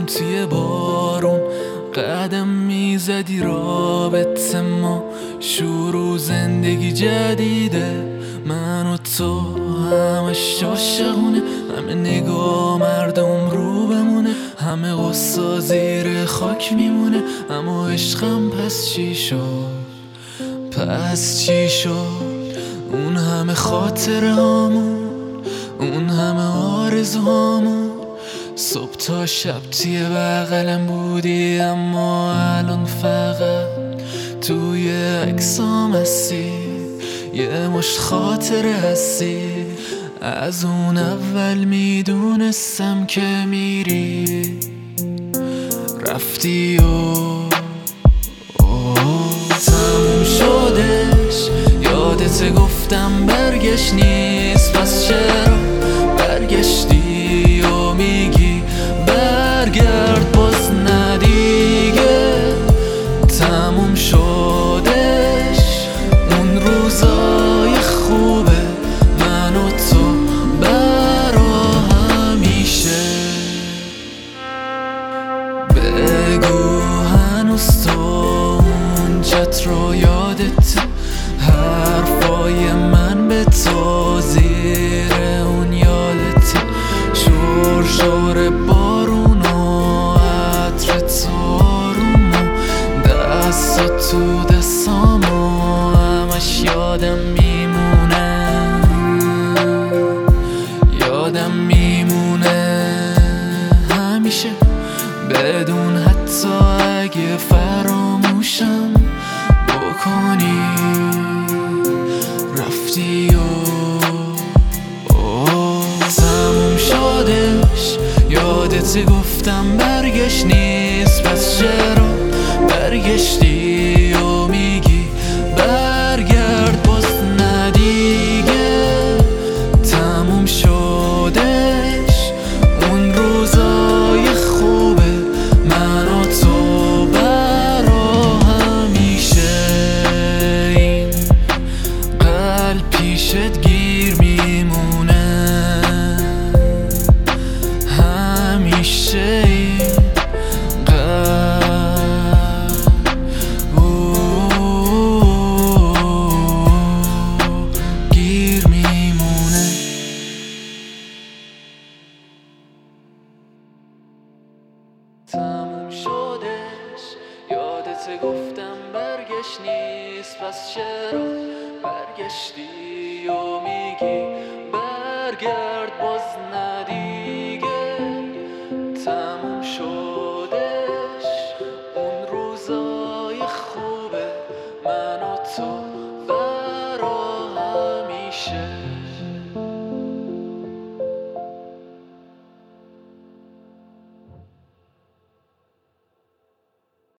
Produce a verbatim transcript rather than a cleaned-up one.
توی بارون قدم میزدی رابطه ما شروع زندگی جدیده، من و تو همش عاشقونه، همه نگاه مردم رو بمونه، همه غصه زیر خاک میمونه، اما عشقم پس چی شد؟ پس چی شد؟ اون همه خاطره هامون، اون همه آرزوهامون، صبح تا شب توی بغلم بودی، اما الان فقط توی عکسام هستی، یه مش خاطره هستی. از اون اول میدونستم که میری، رفتی و تموم شدش. یادت گفتم برگشت نیست، پس چرا برگشتی و میگی برگرد باز ندیگه؟ تموم شدش اون روزای خوبه، من و تو برا همیشه. بگو هنوز تو اون چت رو یادت، حرفای من به تو زیر اون یادت، شور شور بارون و عطر تو آروم و دستا تو دستام و همش یادم میمونه، یادم میمونه همیشه، بدون حتی اگه فراموشم بکنی. رفتی و تموم شدش. یادت گفتم برگشت نیست، پس چرا برگشتی و میگی برگرد باز ندیگه؟ تموم شدش اون روزای خوبه، من و تو برا همیشه. این قلب پیشت گیر میمونه همیشه، این قلب گیر میمونه. تموم شدش. یادت گفتم برگشت نیست، پس چرا برگشتی و میگی برگرد باز ندیگه؟ تموم شدش اون روزای خوبه، من و تو برا همیشه.